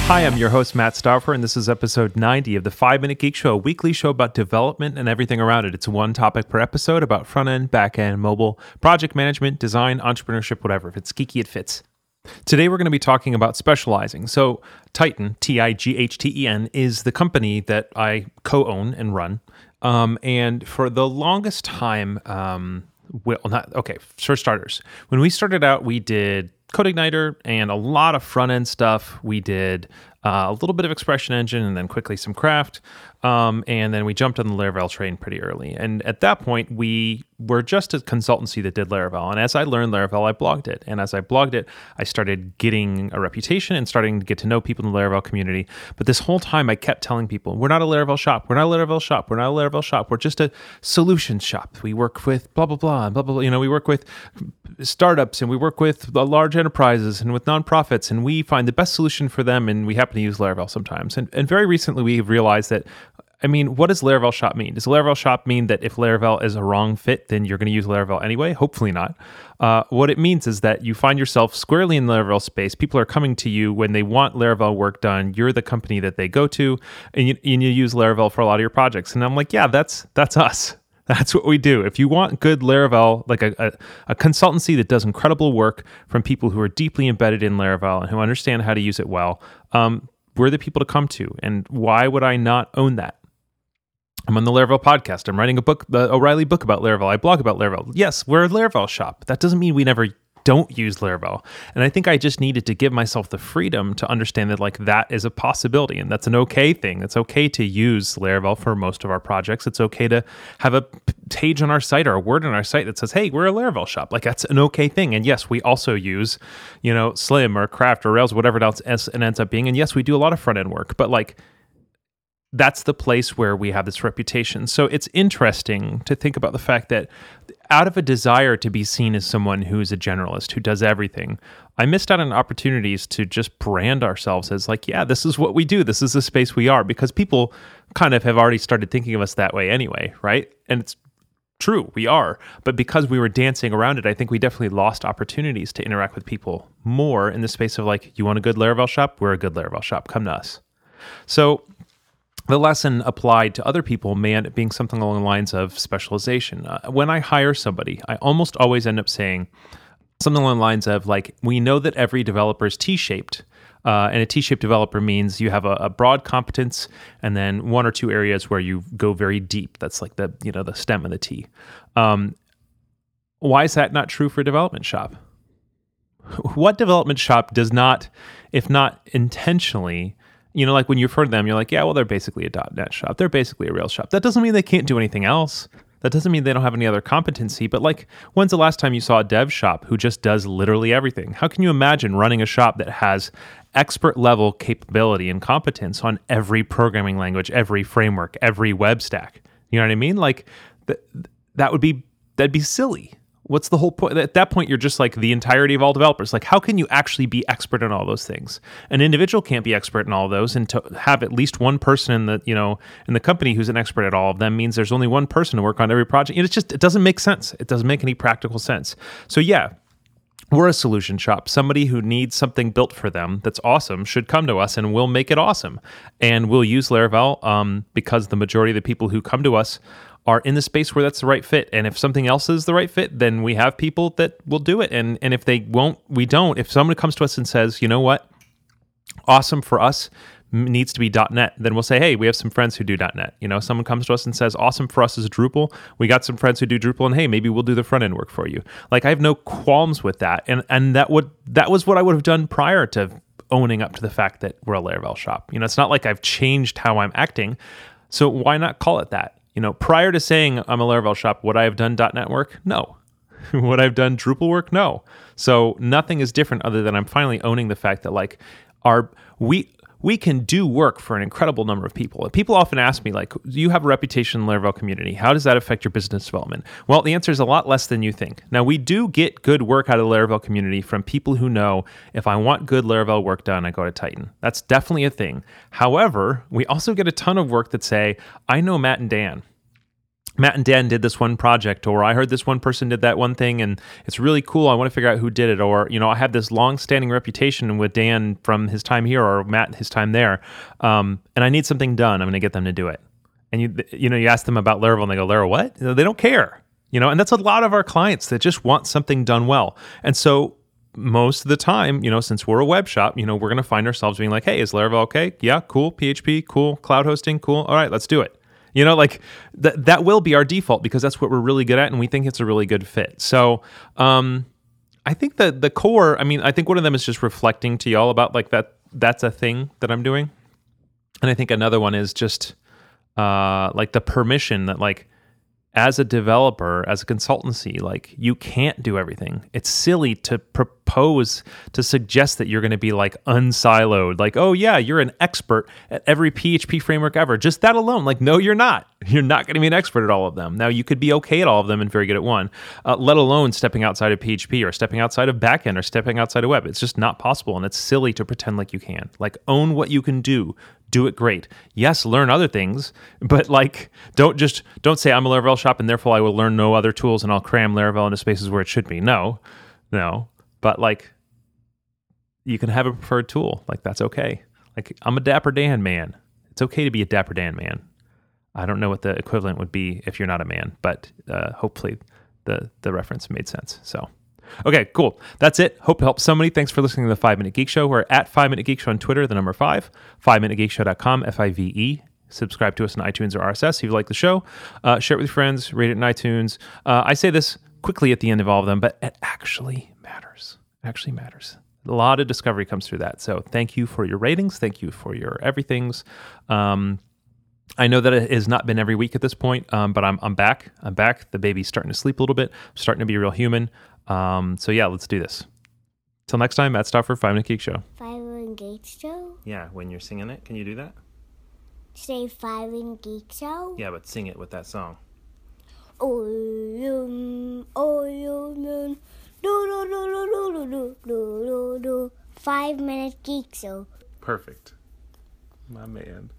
Hi, I'm your host, Matt Stauffer, and this is episode 90 of the 5-Minute Geek Show, a weekly show about development and everything around it. It's one topic per episode about front-end, back-end, mobile, project management, design, entrepreneurship, whatever. If it's geeky, it fits. Today, we're going to be talking about specializing. So Tighten, Tighten, is the company that I co-own and run. And for the longest time, for starters, when we started out, we did CodeIgniter and a lot of front-end stuff. We did a little bit of Expression Engine and then quickly some Craft. And then we jumped on the Laravel train pretty early. And at that point, we were just a consultancy that did Laravel. And as I learned Laravel, I blogged it. And as I blogged it, I started getting a reputation and starting to get to know people in the Laravel community. But this whole time, I kept telling people, we're not a Laravel shop. We're not a Laravel shop. We're not a Laravel shop. We're just a solutions shop. We work with blah, blah, blah, and blah, blah, blah. You know, we work with startups and we work with large enterprises and with nonprofits, and we find the best solution for them, and we happen to use Laravel sometimes. And very recently, we realized that, what does Laravel shop mean? Does Laravel shop mean that if Laravel is a wrong fit, then you're going to use Laravel anyway? Hopefully not. What it means is that you find yourself squarely in the Laravel space. People are coming to you when they want Laravel work done. You're the company that they go to, and you use Laravel for a lot of your projects. And I'm like, yeah, that's us. That's what we do. If you want good Laravel, like a consultancy that does incredible work from people who are deeply embedded in Laravel and who understand how to use it well, we're the people to come to. And why would I not own that? I'm on the Laravel podcast. I'm writing a book, the O'Reilly book about Laravel. I blog about Laravel. Yes, we're a Laravel shop. That doesn't mean we never don't use Laravel. And I think I just needed to give myself the freedom to understand that that is a possibility, and that's an okay thing. It's okay to use Laravel for most of our projects. It's okay to have a page on our site or a word on our site that says, hey, we're a Laravel shop. That's an okay thing. And yes, we also use, Slim or Craft or Rails, whatever else it ends up being. And yes, we do a lot of front-end work, but that's the place where we have this reputation. So it's interesting to think about the fact that out of a desire to be seen as someone who's a generalist, who does everything, I missed out on opportunities to just brand ourselves as this is what we do. This is the space we are, because people kind of have already started thinking of us that way anyway, right? And it's true, we are. But because we were dancing around it, I think we definitely lost opportunities to interact with people more in the space of you want a good Laravel shop? We're a good Laravel shop. Come to us. So the lesson applied to other people may end up being something along the lines of specialization. When I hire somebody, I almost always end up saying something along the lines of we know that every developer is T-shaped. And a T-shaped developer means you have a broad competence and then one or two areas where you go very deep. That's the stem of the T. Why is that not true for a development shop? What development shop does not, if not intentionally, when you've heard them, you're like, yeah, well, they're basically a .NET shop. They're basically a Rails shop. That doesn't mean they can't do anything else. That doesn't mean they don't have any other competency. But when's the last time you saw a dev shop who just does literally everything? How can you imagine running a shop that has expert level capability and competence on every programming language, every framework, every web stack? You know what I mean? That'd be silly. What's the whole point? At that point, you're just the entirety of all developers. How can you actually be expert in all those things? An individual can't be expert in all of those, and to have at least one person in the company who's an expert at all of them means there's only one person to work on every project. It doesn't make sense. It doesn't make any practical sense. So yeah, we're a solution shop. Somebody who needs something built for them that's awesome should come to us, and we'll make it awesome. And we'll use Laravel because the majority of the people who come to us are in the space where that's the right fit. And if something else is the right fit, then we have people that will do it. And if they won't, we don't. If someone comes to us and says, you know what, awesome for us needs to be .NET, then we'll say, hey, we have some friends who do .NET. Someone comes to us and says, awesome for us is Drupal. We got some friends who do Drupal, and hey, maybe we'll do the front end work for you. I have no qualms with that. And that was what I would have done prior to owning up to the fact that we're a Laravel shop. It's not like I've changed how I'm acting. So why not call it that? Prior to saying I'm a Laravel shop, would I have done .NET work? No. Would I have done Drupal work? No. So nothing is different other than I'm finally owning the fact that we can do work for an incredible number of people. And people often ask me, you have a reputation in the Laravel community. How does that affect your business development? Well, the answer is a lot less than you think. Now, we do get good work out of the Laravel community from people who know if I want good Laravel work done, I go to Tighten. That's definitely a thing. However, we also get a ton of work that say, I know Matt and Dan. Matt and Dan did this one project, or I heard this one person did that one thing and it's really cool. I want to figure out who did it. Or, I have this long-standing reputation with Dan from his time here, or Matt his time there, and I need something done. I'm going to get them to do it. And you ask them about Laravel and they go, Laravel what? They don't care. And that's a lot of our clients that just want something done well. And so most of the time, since we're a web shop, we're going to find ourselves being like, hey, is Laravel okay? Yeah, cool. PHP, cool. Cloud hosting, cool. All right, let's do it. That will be our default because that's what we're really good at and we think it's a really good fit. So I think that the core, I think one of them is just reflecting to y'all about like that's a thing that I'm doing. And I think another one is just like the permission that like as a developer, as a consultancy, like you can't do everything. It's silly to propose, to suggest that you're going to be like unsiloed. Like, oh yeah, you're an expert at every PHP framework ever. Just that alone. Like, no, you're not. You're not going to be an expert at all of them. Now, you could be okay at all of them and very good at one, let alone stepping outside of PHP or stepping outside of backend or stepping outside of web. It's just not possible. And it's silly to pretend like you can. Like, own what you can do. Do it great. Yes, learn other things, but like don't say I'm a Laravel shop and therefore I will learn no other tools and I'll cram Laravel into spaces where it should be. No. But like you can have a preferred tool. Like that's okay. Like I'm a Dapper Dan man. It's okay to be a Dapper Dan man. I don't know what the equivalent would be if you're not a man, but hopefully the reference made sense. So. Okay, cool. That's it. Hope it helps somebody. Thanks for listening to the 5 Minute Geek Show. We're at 5 Minute Geek Show on Twitter, the number 5, 5minutegeekshow.com, FIVE. Subscribe to us on iTunes or RSS if you like the show. Share it with your friends. Rate it in iTunes. I say this quickly at the end of all of them, but it actually matters. It actually matters. A lot of discovery comes through that. So thank you for your ratings. Thank you for your everythings. I know that it has not been every week at this point, but I'm back. I'm back. The baby's starting to sleep a little bit. I'm starting to be a real human. So yeah, let's do this. Till next time, Matt Stauffer, 5 Minute Geek Show. 5 Minute Geek Show? Yeah, when you're singing it, can you do that? Say 5 Minute Geek Show? Yeah, but sing it with that song. Oh, do do do do do do do do 5 Minute Geek Show. Perfect. My man.